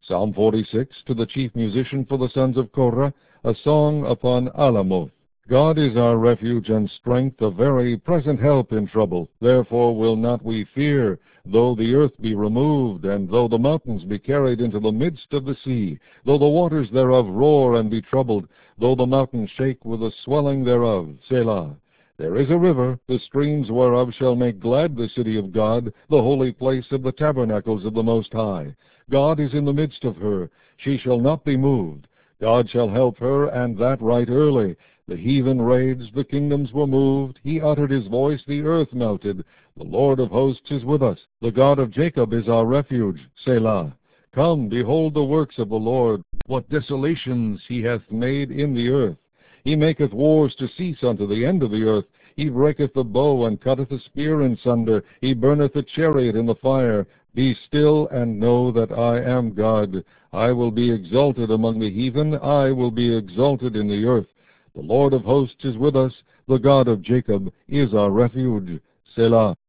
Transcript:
Psalm 46, to the chief musician for the sons of Korah, a song upon Alamoth. God is our refuge and strength, a very present help in trouble. Therefore will not we fear, though the earth be removed, and though the mountains be carried into the midst of the sea, though the waters thereof roar and be troubled, though the mountains shake with the swelling thereof. Selah. There is a river, the streams whereof shall make glad the city of God, the holy place of the tabernacles of the Most High. God is in the midst of her, she shall not be moved. God shall help her, and that right early. The heathen raged, the kingdoms were moved. He uttered his voice, the earth melted. The Lord of hosts is with us. The God of Jacob is our refuge. Selah. Come, behold the works of the Lord, what desolations he hath made in the earth. He maketh wars to cease unto the end of the earth. He breaketh the bow, and cutteth the spear in sunder. He burneth the chariot in the fire. Be still, and know that I am God. I will be exalted among the heathen. I will be exalted in the earth. The Lord of hosts is with us. The God of Jacob is our refuge. Selah.